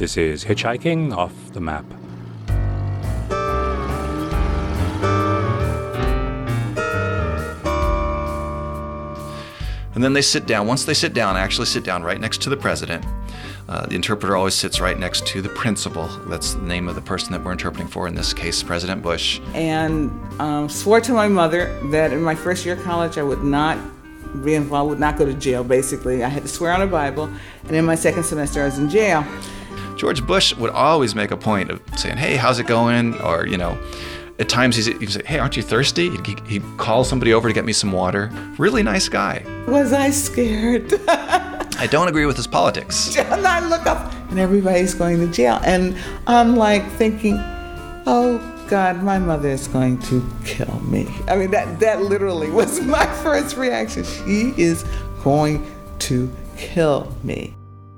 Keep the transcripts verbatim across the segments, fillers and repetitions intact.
This is Hitchhiking Off the Map. And then they sit down. Once they sit down, actually sit down right next to the president. Uh, the interpreter always sits right next to the principal. That's the name of the person that we're interpreting for, in this case, President Bush. And um, swore to my mother that in my first year of college, I would not be involved, would not go to jail, basically. I had to swear on a Bible. And in my second semester, I was in jail. George Bush would always make a point of saying, hey, how's it going? Or, you know, at times he's, he'd say, hey, aren't you thirsty? He'd, he'd call somebody over to get me some water. Really nice guy. Was I scared? I don't agree with his politics. And I look up and everybody's going to jail. And I'm like thinking, oh, God, my mother is going to kill me. I mean, that, that literally was my first reaction. She is going to kill me.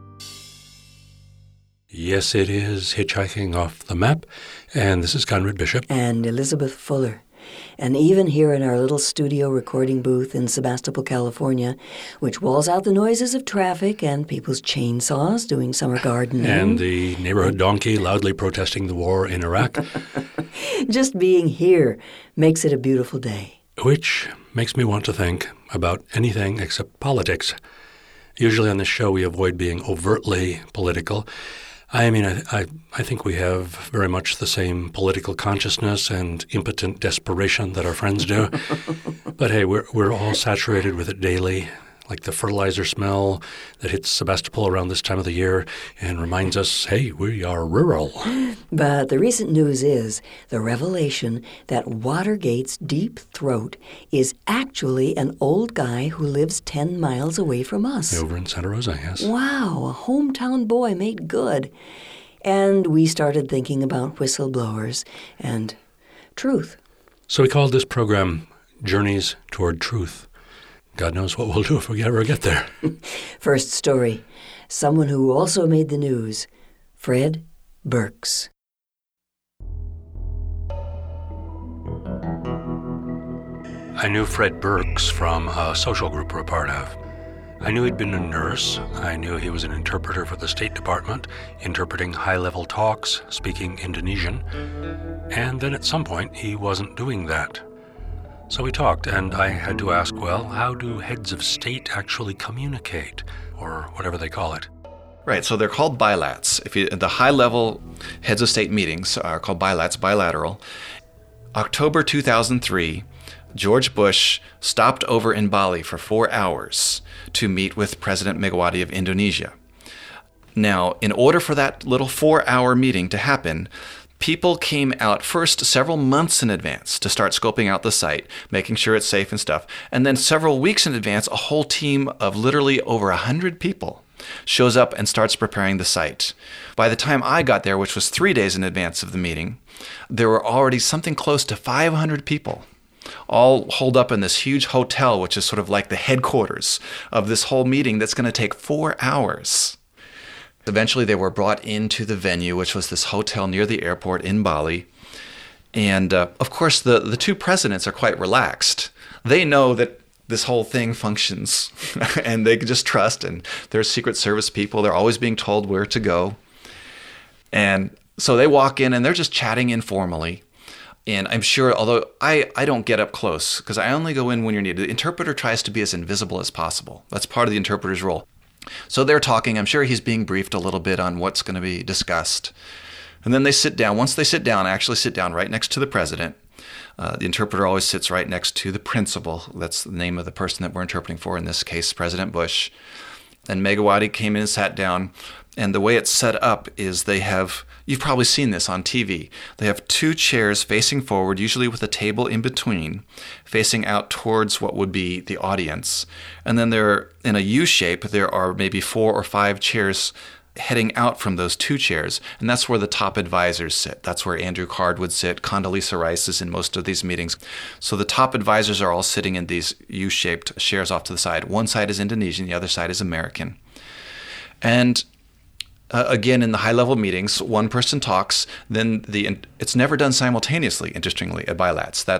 Yes, it is Hitchhiking Off the Map, and this is Conrad Bishop. And Elizabeth Fuller. And even here in our little studio recording booth in Sebastopol, California, which walls out the noises of traffic and people's chainsaws doing summer gardening. And the neighborhood donkey loudly protesting the war in Iraq. Just being here makes it a beautiful day. Which makes me want to think about anything except politics. Usually on this show we avoid being overtly political. I mean, I, I I think we have very much the same political consciousness and impotent desperation that our friends do. But hey, we're we're all saturated with it daily, like the fertilizer smell that hits Sebastopol around this time of the year and reminds us, hey, we are rural. But the recent news is the revelation that Watergate's deep throat is actually an old guy who lives ten miles away from us. Over in Santa Rosa, yes. Wow, a hometown boy made good. And we started thinking about whistleblowers and truth. So we called this program Journeys Toward Truth. God knows what we'll do if we ever get there. First story. Someone who also made the news. Fred Burks. I knew Fred Burks from a social group we're a part of. I knew he'd been a nurse. I knew he was an interpreter for the State Department, interpreting high-level talks, speaking Indonesian. And then at some point, he wasn't doing that. So we talked, and I had to ask, well, how do heads of state actually communicate, or whatever they call it? Right, so they're called bilats. If you, the high-level heads of state meetings are called bilats, bilateral. October two thousand three, George Bush stopped over in Bali for four hours to meet with President Megawati of Indonesia. Now, in order for that little four-hour meeting to happen, people came out first several months in advance to start scoping out the site, making sure it's safe and stuff. And then several weeks in advance, a whole team of literally over one hundred people shows up and starts preparing the site. By the time I got there, which was three days in advance of the meeting, there were already something close to five hundred people, all holed up in this huge hotel, which is sort of like the headquarters of this whole meeting that's going to take four hours. Eventually, they were brought into the venue, which was this hotel near the airport in Bali. And, uh, of course, the, the two presidents are quite relaxed. They know that this whole thing functions, and they can just trust. And they're Secret Service people. They're always being told where to go. And so they walk in, and they're just chatting informally. And I'm sure, although I, I don't get up close, because I only go in when you're needed, the interpreter tries to be as invisible as possible. That's part of the interpreter's role. So they're talking. I'm sure he's being briefed a little bit on what's going to be discussed. And then they sit down. Once they sit down, actually sit down right next to the president. Uh, the interpreter always sits right next to the principal. That's the name of the person that we're interpreting for, in this case, President Bush. And Megawati came in and sat down. And the way it's set up is they have, you've probably seen this on T V, they have two chairs facing forward, usually with a table in between, facing out towards what would be the audience. And then there, in a U shape, there are maybe four or five chairs heading out from those two chairs. And that's where the top advisors sit. That's where Andrew Card would sit. Condoleezza Rice is in most of these meetings. So the top advisors are all sitting in these U-shaped chairs off to the side. One side is Indonesian, the other side is American. And Uh, again, in the high-level meetings, one person talks, then the it's never done simultaneously, interestingly, at bilats. That's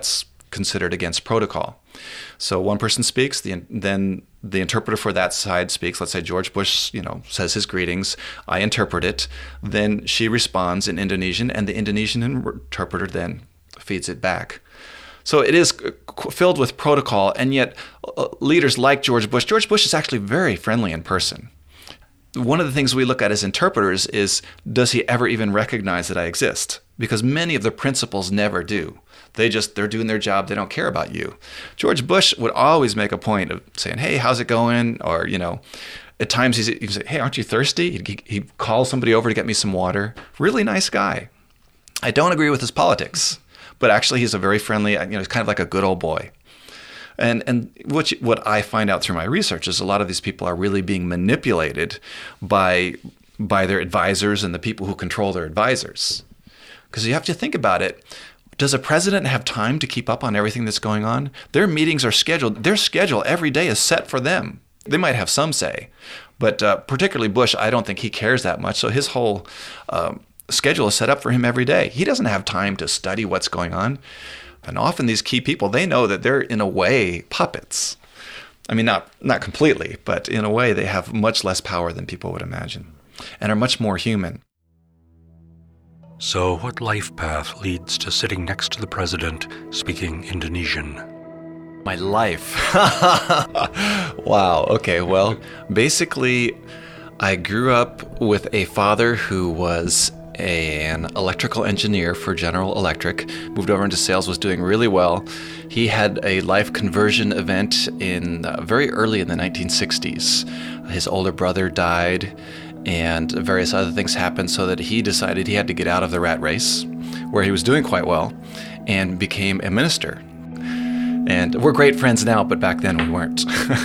considered against protocol. So one person speaks, the, then the interpreter for that side speaks. Let's say George Bush, you know, says his greetings. I interpret it. Then she responds in Indonesian, and the Indonesian interpreter then feeds it back. So it is filled with protocol, and yet uh, leaders like George Bush, George Bush is actually very friendly in person. One of the things we look at as interpreters is, does he ever even recognize that I exist? Because many of the principals never do. They just, they're doing their job. They don't care about you. George Bush would always make a point of saying, hey, how's it going? Or, you know, at times he's, he'd say, hey, aren't you thirsty? He'd, he'd call somebody over to get me some water. Really nice guy. I don't agree with his politics, but actually he's a very friendly, you know, he's kind of like a good old boy. And and what you, what I find out through my research is a lot of these people are really being manipulated by by their advisors and the people who control their advisors. Because you have to think about it. Does a president have time to keep up on everything that's going on? Their meetings are scheduled. Their schedule every day is set for them. They might have some say, but uh, particularly Bush, I don't think he cares that much. So his whole um, schedule is set up for him every day. He doesn't have time to study what's going on. And often these key people, they know that they're in a way puppets. I mean, not not completely, but in a way they have much less power than people would imagine and are much more human. So what life path leads to sitting next to the president speaking Indonesian? My life. Wow. Okay. Well, basically, I grew up with a father who was a, an electrical engineer for General Electric, moved over into sales, was doing really well. He had a life conversion event in uh, very early in the nineteen sixties. His older brother died, and various other things happened so that he decided he had to get out of the rat race, where he was doing quite well, and became a minister. And we're great friends now, but back then we weren't.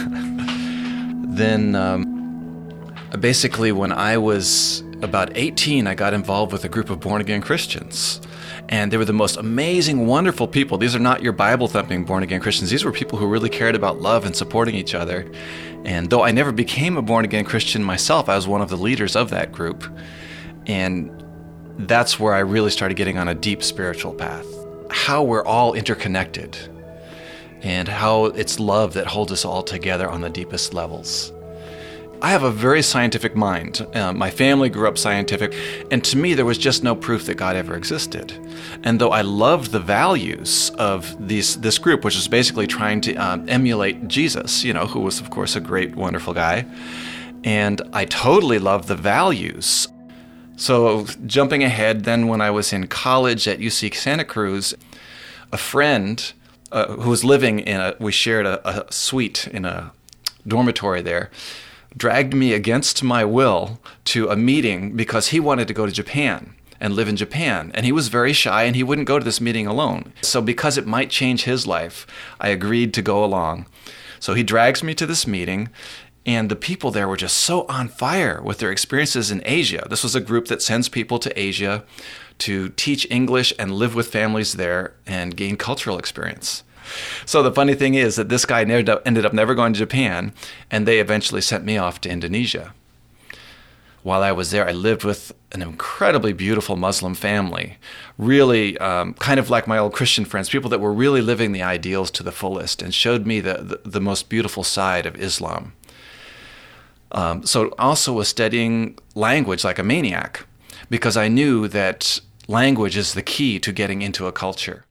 Then um, basically when I was about eighteen, I got involved with a group of born-again Christians. And they were the most amazing, wonderful people. These are not your Bible-thumping born-again Christians. These were people who really cared about love and supporting each other. And though I never became a born-again Christian myself, I was one of the leaders of that group. And that's where I really started getting on a deep spiritual path. How we're all interconnected, and how it's love that holds us all together on the deepest levels. I have a very scientific mind. Uh, my family grew up scientific, and to me there was just no proof that God ever existed. And though I loved the values of these, this group, which was basically trying to um, emulate Jesus, you know, who was of course a great, wonderful guy, and I totally loved the values. So jumping ahead, then when I was in college at U C Santa Cruz, a friend uh, who was living in a, we shared a, a suite in a dormitory there, dragged me against my will to a meeting because he wanted to go to Japan and live in Japan. And he was very shy and he wouldn't go to this meeting alone. So because it might change his life, I agreed to go along. So he drags me to this meeting, and the people there were just so on fire with their experiences in Asia. This was a group that sends people to Asia to teach English and live with families there and gain cultural experience. So the funny thing is that this guy ended up never going to Japan, and they eventually sent me off to Indonesia. While I was there, I lived with an incredibly beautiful Muslim family, really um, kind of like my old Christian friends, people that were really living the ideals to the fullest and showed me the, the, the most beautiful side of Islam. Um, so also was studying language like a maniac, because I knew that language is the key to getting into a culture.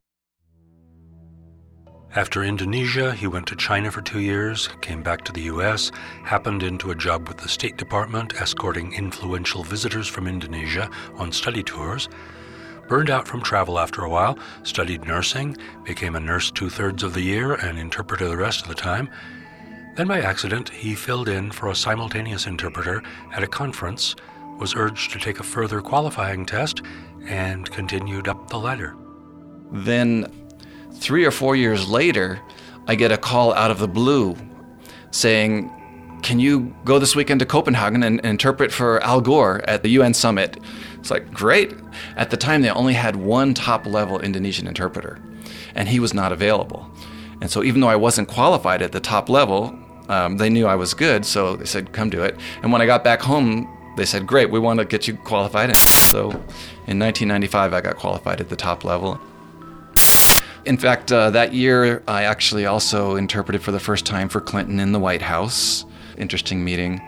After Indonesia, he went to China for two years, came back to the U S, happened into a job with the State Department escorting influential visitors from Indonesia on study tours, burned out from travel after a while, studied nursing, became a nurse two-thirds of the year and interpreter the rest of the time. Then by accident, he filled in for a simultaneous interpreter at a conference, was urged to take a further qualifying test, and continued up the ladder. Then Three or four years later, I get a call out of the blue saying, can you go this weekend to Copenhagen and, and interpret for Al Gore at the U N summit? It's like, great. At the time, they only had one top-level Indonesian interpreter, and he was not available. And so even though I wasn't qualified at the top level, um, they knew I was good, so they said, come do it. And when I got back home, they said, great, we want to get you qualified. And so in nineteen ninety-five, I got qualified at the top level. In fact, uh, that year, I actually also interpreted for the first time for Clinton in the White House. Interesting meeting.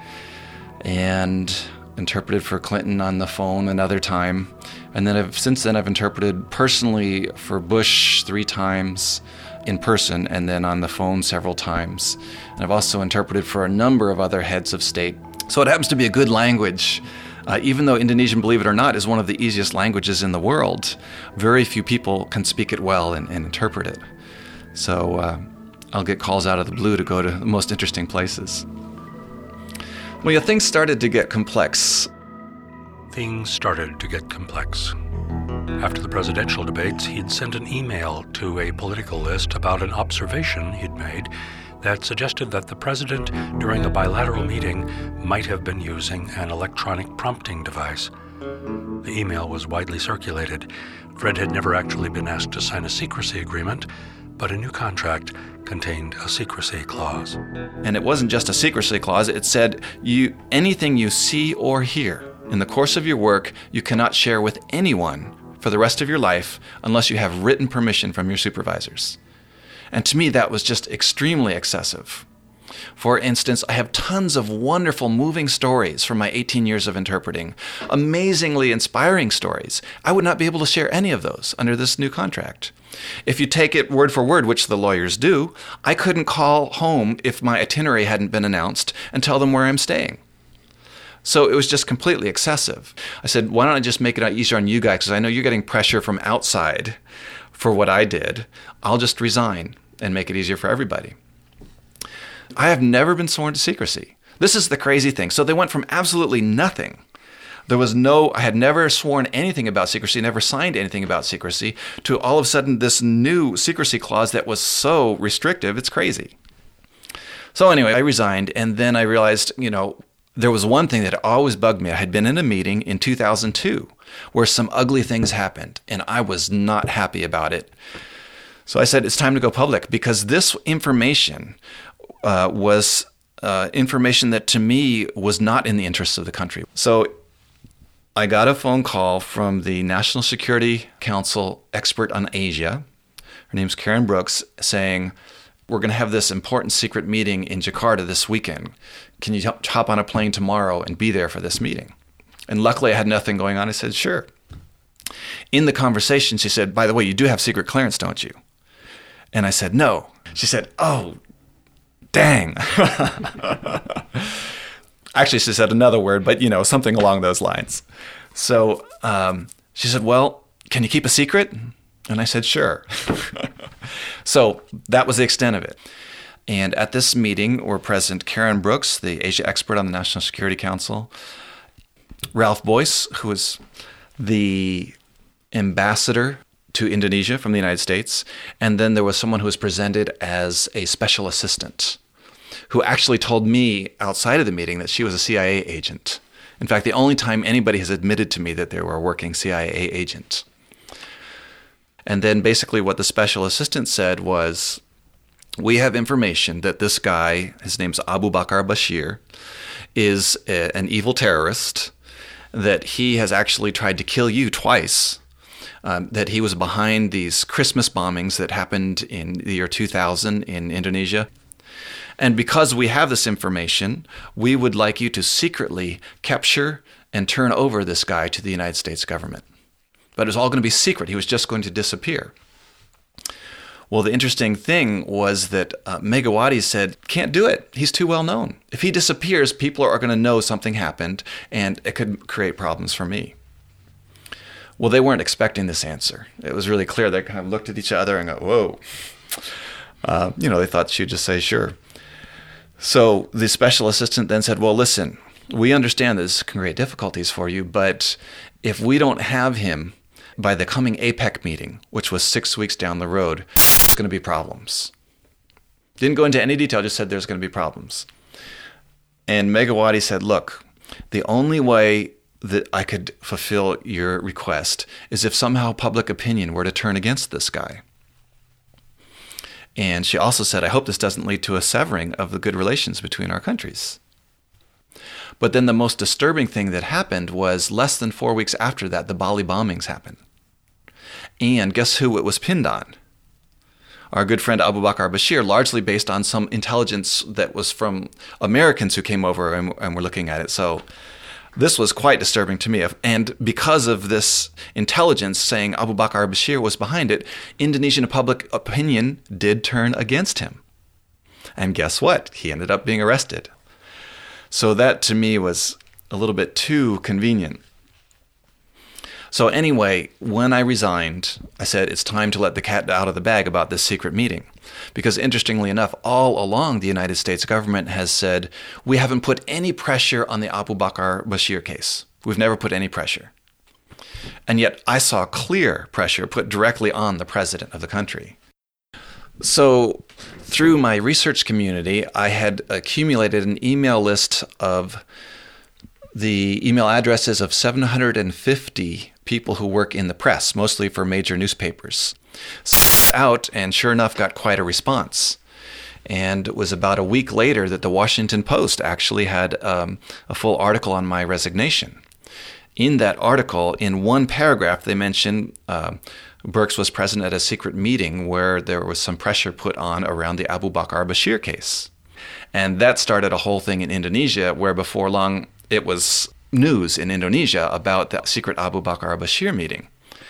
And interpreted for Clinton on the phone another time. And then I've, since then, I've interpreted personally for Bush three times in person and then on the phone several times. And I've also interpreted for a number of other heads of state. So it happens to be a good language. Uh, even though Indonesian, believe it or not, is one of the easiest languages in the world, very few people can speak it well and, and interpret it. So uh, I'll get calls out of the blue to go to the most interesting places. Well, yeah, things started to get complex. Things started to get complex. After the presidential debates, he'd sent an email to a political list about an observation he'd made that suggested that the president, during a bilateral meeting, might have been using an electronic prompting device. The email was widely circulated. Fred had never actually been asked to sign a secrecy agreement, but a new contract contained a secrecy clause. And it wasn't just a secrecy clause. It said, you anything you see or hear in the course of your work, you cannot share with anyone for the rest of your life unless you have written permission from your supervisors. And to me, that was just extremely excessive. For instance, I have tons of wonderful, moving stories from my eighteen years of interpreting, amazingly inspiring stories. I would not be able to share any of those under this new contract. If you take it word for word, which the lawyers do, I couldn't call home if my itinerary hadn't been announced and tell them where I'm staying. So it was just completely excessive. I said, why don't I just make it easier on you guys, because I know you're getting pressure from outside for what I did. I'll just resign and make it easier for everybody. I have never been sworn to secrecy. This is the crazy thing. So they went from absolutely nothing. There was no, I had never sworn anything about secrecy, never signed anything about secrecy, to all of a sudden this new secrecy clause that was so restrictive, it's crazy. So anyway, I resigned, and then I realized, you know, there was one thing that always bugged me. I had been in a meeting in two thousand two where some ugly things happened, and I was not happy about it. So I said, it's time to go public, because this information uh, was uh, information that to me was not in the interests of the country. So I got a phone call from the National Security Council expert on Asia. Her name's Karen Brooks, saying, we're going to have this important secret meeting in Jakarta this weekend. Can you hop on a plane tomorrow and be there for this meeting? And luckily I had nothing going on. I said, sure. In the conversation, she said, by the way, you do have secret clearance, don't you? And I said, no. She said, oh, dang. Actually, she said another word, but, you know, something along those lines. So um, she said, well, can you keep a secret? And I said, sure. So that was the extent of it. And at this meeting were present Karen Brooks, the Asia expert on the National Security Council, Ralph Boyce, who was the ambassador to Indonesia from the United States, and then there was someone who was presented as a special assistant, who actually told me outside of the meeting that she was a C I A agent. In fact, the only time anybody has admitted to me that they were a working C I A agent. And then basically what the special assistant said was, we have information that this guy, his name's Abu Bakar Bashir, is a, an evil terrorist, that he has actually tried to kill you twice, um, that he was behind these Christmas bombings that happened in the year two thousand in Indonesia. And because we have this information, we would like you to secretly capture and turn over this guy to the United States government. But it was all going to be secret. He was just going to disappear. Well, the interesting thing was that uh, Megawati said, can't do it. He's too well known. If he disappears, people are going to know something happened, and it could create problems for me. Well, they weren't expecting this answer. It was really clear. They kind of looked at each other and go, whoa. Uh, you know, they thought she'd just say, sure. So the special assistant then said, well, listen, we understand this can create difficulties for you, but if we don't have him by the coming APEC meeting, which was six weeks down the road, there's going to be problems. Didn't go into any detail, just said there's going to be problems. And Megawati said, look, the only way that I could fulfill your request is if somehow public opinion were to turn against this guy. And she also said, I hope this doesn't lead to a severing of the good relations between our countries. But then the most disturbing thing that happened was less than four weeks after that, the Bali bombings happened. And guess who it was pinned on? our good friend Abu Bakr Bashir, largely based on some intelligence that was from Americans who came over and, and were looking at it. So this was quite disturbing to me. And because of this intelligence saying Abu Bakr Bashir was behind it, Indonesian public opinion did turn against him. And guess what? He ended up being arrested. So that to me was a little bit too convenient. So anyway, when I resigned, I said it's time to let the cat out of the bag about this secret meeting. Because interestingly enough, all along the United States government has said, we haven't put any pressure on the Abu Bakr Bashir case. We've never put any pressure. And yet I saw clear pressure put directly on the president of the country. So through my research community, I had accumulated an email list of the email addresses of seven hundred fifty people who work in the press, mostly for major newspapers. Out, and sure enough, got quite a response. And it was about a week later that the Washington Post actually had um, a full article on my resignation. In that article, in one paragraph, they mentioned uh, Birx was present at a secret meeting where there was some pressure put on around the Abu Bakr Bashir case. And that started a whole thing in Indonesia where before long it was news in Indonesia about the secret Abu Bakr Bashir meeting.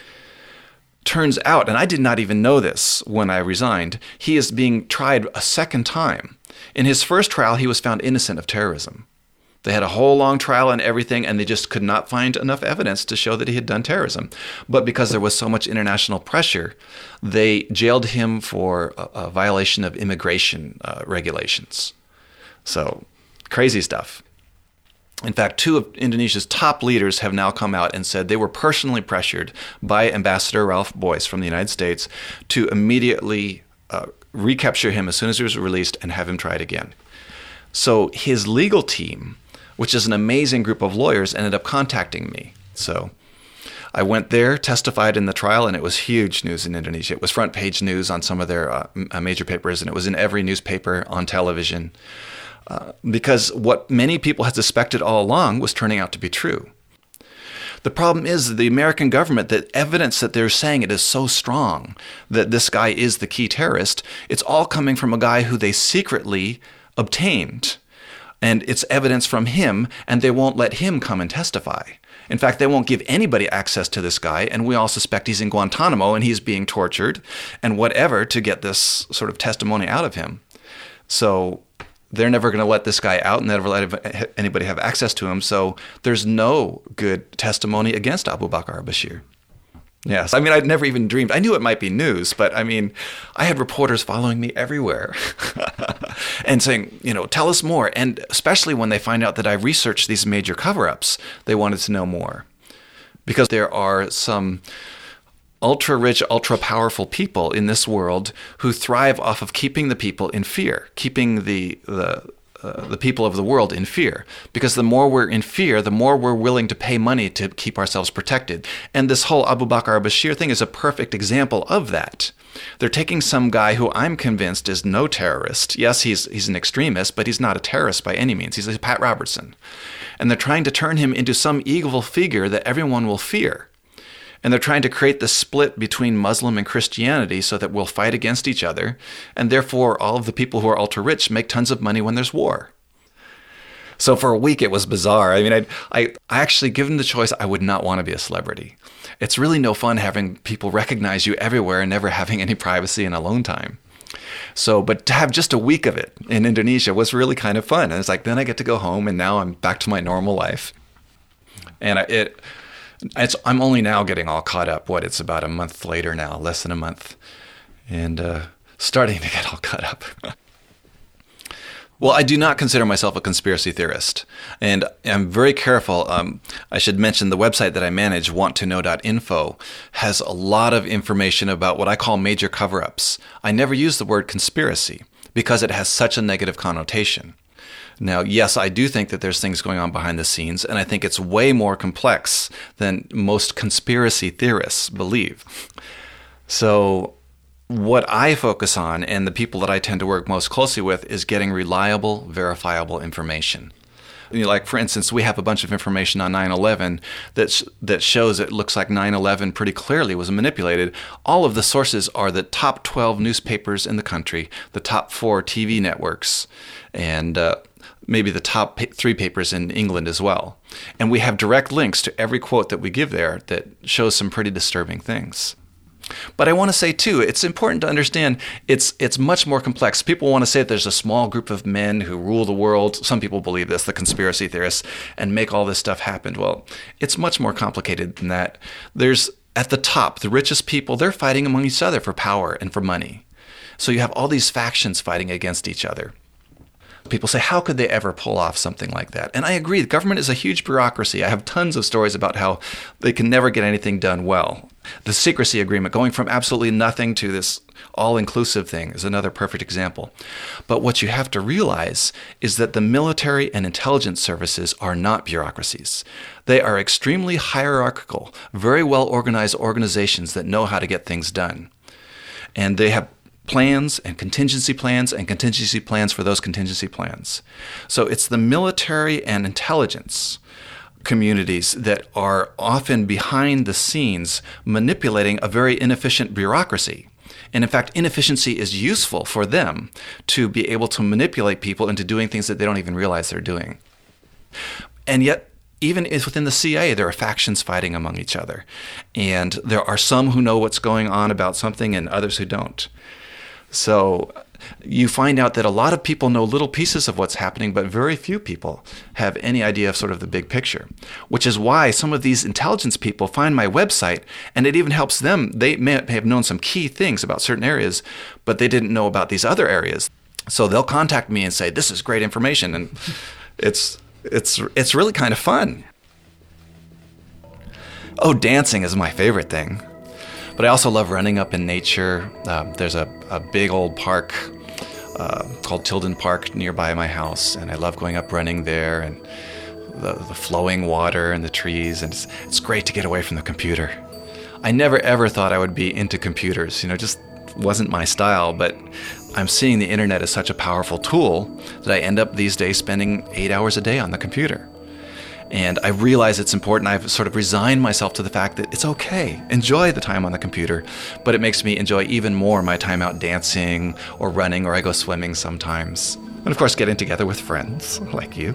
Turns out, and I did not even know this when I resigned, he is being tried a second time. In his first trial, he was found innocent of terrorism. They had a whole long trial and everything, and they just could not find enough evidence to show that he had done terrorism. But because there was so much international pressure, they jailed him for a, a violation of immigration uh, regulations. So, crazy stuff. In fact, two of Indonesia's top leaders have now come out and said they were personally pressured by Ambassador Ralph Boyce from the United States to immediately uh, recapture him as soon as he was released and have him tried again. So his legal team, which is an amazing group of lawyers, ended up contacting me. So I went there, testified in the trial, and it was huge news in Indonesia. It was front page news on some of their uh, major papers, and it was in every newspaper, on television. Uh, because what many people had suspected all along was turning out to be true. The problem is that the American government, the evidence that they're saying it is so strong that this guy is the key terrorist, it's all coming from a guy who they secretly obtained. And it's evidence from him, and they won't let him come and testify. In fact, they won't give anybody access to this guy, and we all suspect he's in Guantanamo and he's being tortured and whatever to get this sort of testimony out of him. So they're never going to let this guy out and never let anybody have access to him. So there's no good testimony against Abu Bakr Bashir. Yes, I mean, I'd never even dreamed. I knew it might be news, but I mean, I had reporters following me everywhere and saying, you know, tell us more. And especially when they find out that I researched these major cover-ups, they wanted to know more. Because there are some ultra-rich, ultra-powerful people in this world who thrive off of keeping the people in fear, keeping the the uh, the people of the world in fear. Because the more we're in fear, the more we're willing to pay money to keep ourselves protected. And this whole Abu Bakr Bashir thing is a perfect example of that. They're taking some guy who I'm convinced is no terrorist. Yes, he's he's an extremist, but he's not a terrorist by any means. He's a Pat Robertson. And they're trying to turn him into some evil figure that everyone will fear. And they're trying to create the split between Muslim and Christianity so that we'll fight against each other. And therefore, all of the people who are ultra-rich make tons of money when there's war. So for a week, it was bizarre. I mean, I, I, I actually, given the choice, I would not want to be a celebrity. It's really no fun having people recognize you everywhere and never having any privacy and alone time. So, but to have just a week of it in Indonesia was really kind of fun. And it's like, then I get to go home and now I'm back to my normal life. And I, it... It's, I'm only now getting all caught up. What, it's about a month later now, less than a month, and uh, starting to get all caught up. Well, I do not consider myself a conspiracy theorist, and I'm very careful. Um, I should mention the website that I manage, want to know dot info, has a lot of information about what I call major cover-ups. I never use the word conspiracy because it has such a negative connotation. Now, yes, I do think that there's things going on behind the scenes, and I think it's way more complex than most conspiracy theorists believe. So what I focus on, and the people that I tend to work most closely with, is getting reliable, verifiable information. You know, like, for instance, we have a bunch of information on nine eleven that, sh- that shows it looks like nine eleven pretty clearly was manipulated. All of the sources are the top twelve newspapers in the country, the top four T V networks, and uh, maybe the top pa- three papers in England as well. And we have direct links to every quote that we give there that shows some pretty disturbing things. But I want to say, too, it's important to understand it's it's much more complex. People want to say that there's a small group of men who rule the world. Some people believe this, the conspiracy theorists, and make all this stuff happen. Well, it's much more complicated than that. There's, at the top, the richest people, they're fighting among each other for power and for money. So you have all these factions fighting against each other. People say, how could they ever pull off something like that? And I agree, the government is a huge bureaucracy. I have tons of stories about how they can never get anything done well. The secrecy agreement, going from absolutely nothing to this all-inclusive thing, is another perfect example. But what you have to realize is that the military and intelligence services are not bureaucracies. They are extremely hierarchical, very well-organized organizations that know how to get things done. And they have plans and contingency plans and contingency plans for those contingency plans. So it's the military and intelligence communities that are often behind the scenes manipulating a very inefficient bureaucracy. And in fact, inefficiency is useful for them to be able to manipulate people into doing things that they don't even realize they're doing. And yet, even within the C I A, there are factions fighting among each other. And there are some who know what's going on about something and others who don't. So you find out that a lot of people know little pieces of what's happening, but very few people have any idea of sort of the big picture, which is why some of these intelligence people find my website, and it even helps them. They may have known some key things about certain areas, but they didn't know about these other areas. So they'll contact me and say, this is great information, and it's it's it's really kind of fun. Oh, dancing is my favorite thing. But I also love running up in nature. Um, there's a, a big old park uh, called Tilden Park nearby my house, and I love going up running there, and the, the flowing water and the trees, and it's, it's great to get away from the computer. I never ever thought I would be into computers, you know, just wasn't my style, but I'm seeing the internet as such a powerful tool that I end up these days spending eight hours a day on the computer. And I realize it's important. I've sort of resigned myself to the fact that it's okay. Enjoy the time on the computer, but it makes me enjoy even more my time out dancing or running, or I go swimming sometimes. And of course, getting together with friends like you.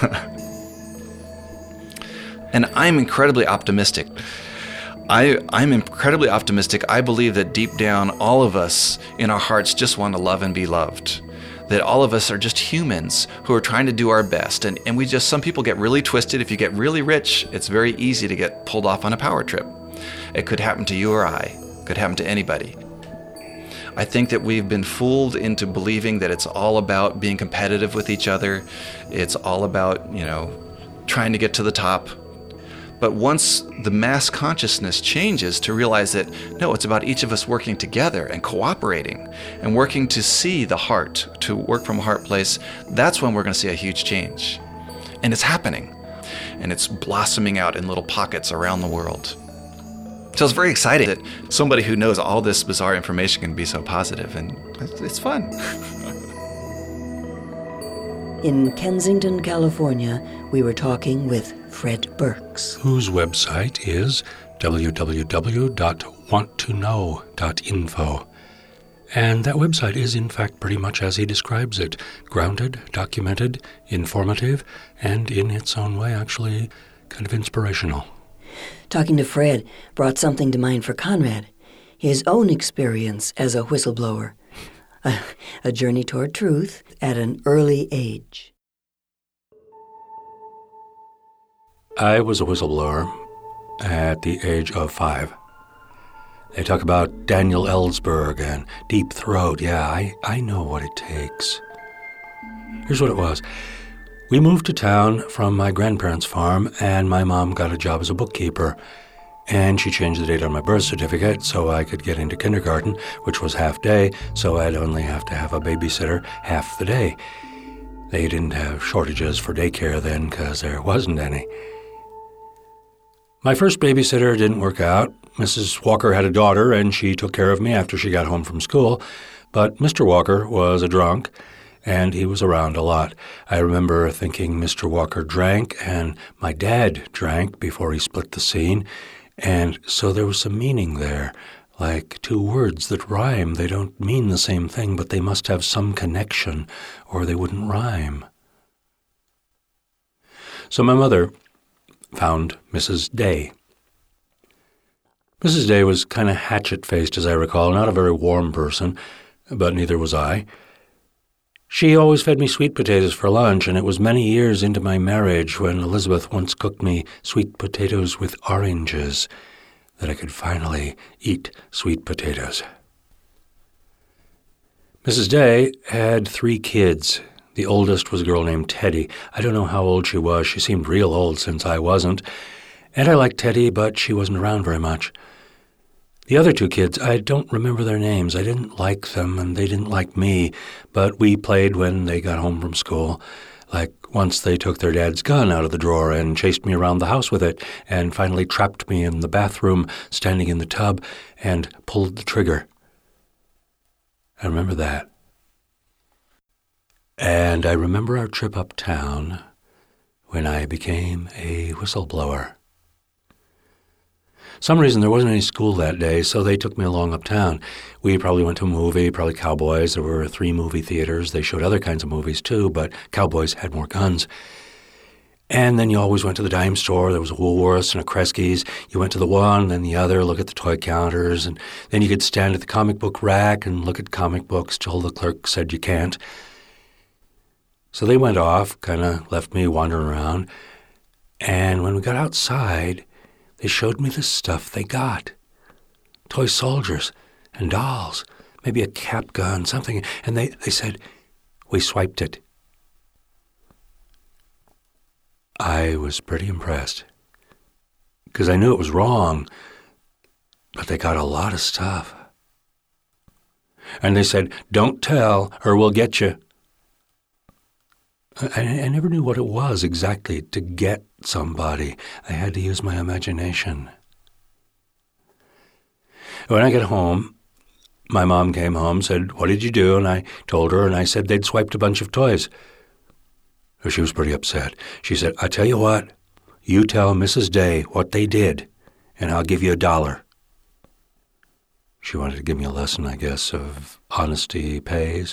And I'm incredibly optimistic. I, I'm incredibly optimistic. I believe that deep down, all of us in our hearts just want to love and be loved. That all of us are just humans who are trying to do our best. And, and we just, some people get really twisted. If you get really rich, it's very easy to get pulled off on a power trip. It could happen to you or I. It could happen to anybody. I think that we've been fooled into believing that it's all about being competitive with each other. It's all about, you know, trying to get to the top. But once the mass consciousness changes to realize that, no, it's about each of us working together and cooperating and working to see the heart, to work from a heart place, that's when we're going to see a huge change. And it's happening. And it's blossoming out in little pockets around the world. So it's very exciting that somebody who knows all this bizarre information can be so positive, and it's fun. In Kensington, California, we were talking with Fred Burks, whose website is w w w dot want to know dot info. And that website is, in fact, pretty much as he describes it, grounded, documented, informative, and in its own way, actually kind of inspirational. Talking to Fred brought something to mind for Conrad, his own experience as a whistleblower, a, a journey toward truth at an early age. I was a whistleblower at the age of five. They talk about Daniel Ellsberg and Deep Throat. Yeah, I, I know what it takes. Here's what it was. We moved to town from my grandparents' farm, and my mom got a job as a bookkeeper. And she changed the date on my birth certificate so I could get into kindergarten, which was half day, so I'd only have to have a babysitter half the day. They didn't have shortages for daycare then because there wasn't any. My first babysitter didn't work out. Missus Walker had a daughter, and she took care of me after she got home from school. But Mister Walker was a drunk, and he was around a lot. I remember thinking Mister Walker drank, and my dad drank before he split the scene, and so there was some meaning there. Like two words that rhyme, they don't mean the same thing, but they must have some connection, or they wouldn't rhyme. So my mother found Missus Day. Missus Day was kind of hatchet-faced, as I recall, not a very warm person, but neither was I. She always fed me sweet potatoes for lunch, and it was many years into my marriage when Elizabeth once cooked me sweet potatoes with oranges that I could finally eat sweet potatoes. Missus Day had three kids. The oldest was a girl named Teddy. I don't know how old she was. She seemed real old since I wasn't. And I liked Teddy, but she wasn't around very much. The other two kids, I don't remember their names. I didn't like them, and they didn't like me, but we played when they got home from school. Like once they took their dad's gun out of the drawer and chased me around the house with it, and finally trapped me in the bathroom, standing in the tub, and pulled the trigger. I remember that. And I remember our trip uptown when I became a whistleblower. Some reason there wasn't any school that day, so they took me along uptown. We probably went to a movie, probably Cowboys. There were three movie theaters. They showed other kinds of movies too, but Cowboys had more guns. And then you always went to the dime store. There was a Woolworths and a Kresge's. You went to the one, then the other, look at the toy counters, and then you could stand at the comic book rack and look at comic books till the clerk said you can't. So they went off, kind of left me wandering around. And when we got outside, they showed me the stuff they got. Toy soldiers and dolls, maybe a cap gun, something. And they, they said, we swiped it. I was pretty impressed because I knew it was wrong, but they got a lot of stuff. And they said, don't tell or we'll get you. I, I never knew what it was exactly to get somebody. I had to use my imagination. When I got home, my mom came home, said, what did you do? And I told her, and I said they'd swiped a bunch of toys. She was pretty upset. She said, I tell you what, you tell Missus Day what they did, and I'll give you a dollar. She wanted to give me a lesson, I guess, of honesty pays.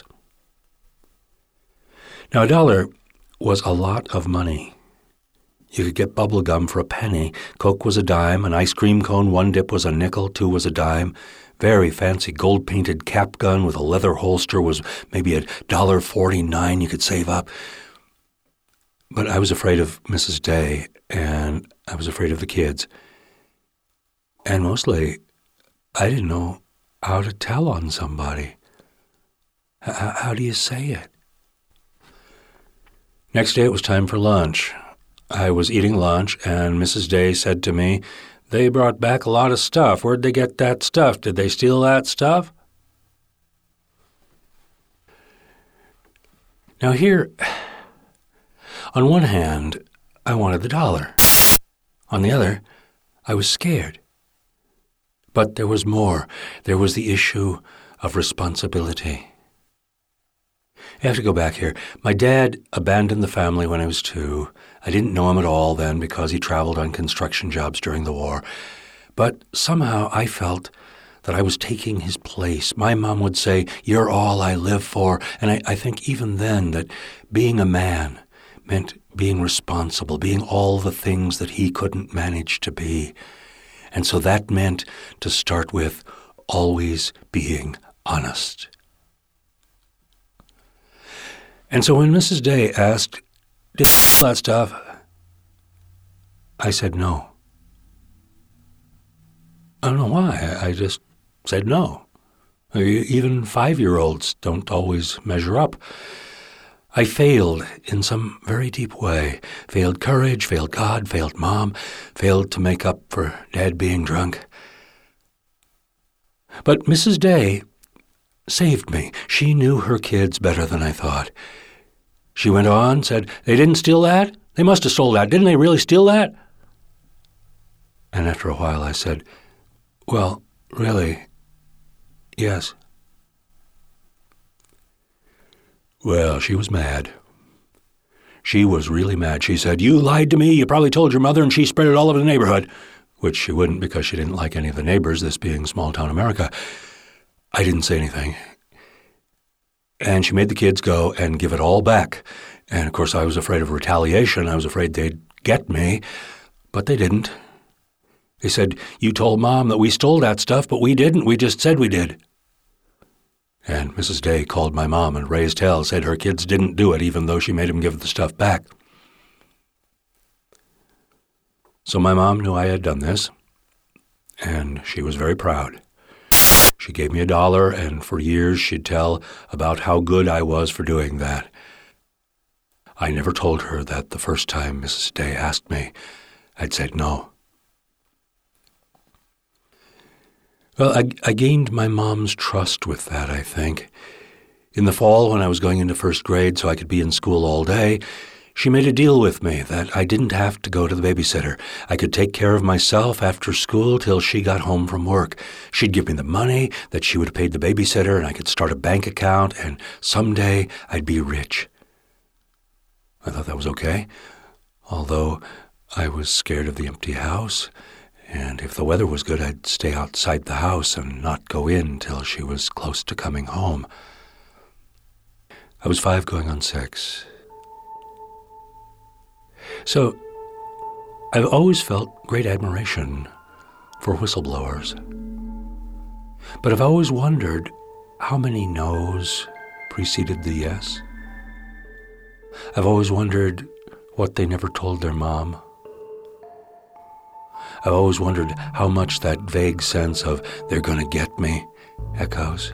Now, a dollar was a lot of money. You could get bubble gum for a penny. Coke was a dime. An ice cream cone, one dip was a nickel, two was a dime. Very fancy gold-painted cap gun with a leather holster was maybe a dollar forty-nine you could save up. But I was afraid of Missus Day, and I was afraid of the kids. And mostly, I didn't know how to tell on somebody. H- how do you say it? Next day, it was time for lunch. I was eating lunch, and Missus Day said to me, they brought back a lot of stuff. Where'd they get that stuff? Did they steal that stuff? Now here, on one hand, I wanted the dollar. On the other, I was scared. But there was more. There was the issue of responsibility. I have to go back here. My dad abandoned the family when I was two. I didn't know him at all then because he traveled on construction jobs during the war. But somehow I felt that I was taking his place. My mom would say, you're all I live for. And I, I think even then that being a man meant being responsible, being all the things that he couldn't manage to be. And so that meant, to start with, always being honest. And so when Missus Day asked, did you steal that stuff? I said no. I don't know why. I just said no. Even five-year-olds don't always measure up. I failed in some very deep way. Failed courage, failed God, failed Mom, failed to make up for Dad being drunk. But Missus Day saved me. She knew her kids better than I thought. She went on, said, they didn't steal that? They must have stole that. Didn't they really steal that? And after a while I said, well, really, yes. Well, she was mad. She was really mad. She said, "You lied to me. You probably told your mother, and she spread it all over the neighborhood," which she wouldn't because she didn't like any of the neighbors, this being small-town America. I didn't say anything. And she made the kids go and give it all back. And, of course, I was afraid of retaliation. I was afraid they'd get me, but they didn't. They said, "You told Mom that we stole that stuff, but we didn't. We just said we did." And Missus Day called my mom and raised hell, said her kids didn't do it, even though she made them give the stuff back. So my mom knew I had done this, and she was very proud. She gave me a dollar, and for years she'd tell about how good I was for doing that. I never told her that the first time Missus Day asked me, I'd said no. Well, I, I gained my mom's trust with that, I think. In the fall, when I was going into first grade so I could be in school all day, she made a deal with me that I didn't have to go to the babysitter. I could take care of myself after school till she got home from work. She'd give me the money that she would have paid the babysitter, and I could start a bank account, and someday I'd be rich. I thought that was okay, although I was scared of the empty house, and if the weather was good, I'd stay outside the house and not go in till she was close to coming home. I was five going on six. So, I've always felt great admiration for whistleblowers. But I've always wondered how many no's preceded the yes. I've always wondered what they never told their mom. I've always wondered how much that vague sense of "they're gonna get me" echoes.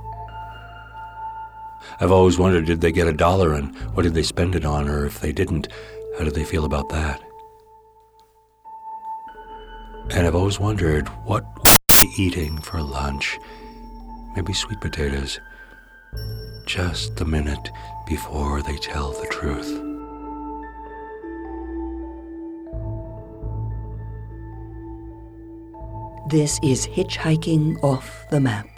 I've always wondered, did they get a dollar and what did they spend it on, or if they didn't, how did they feel about that? And I've always wondered, what were they eating for lunch? Maybe sweet potatoes, just the minute before they tell the truth. This is Hitchhiking Off the Map.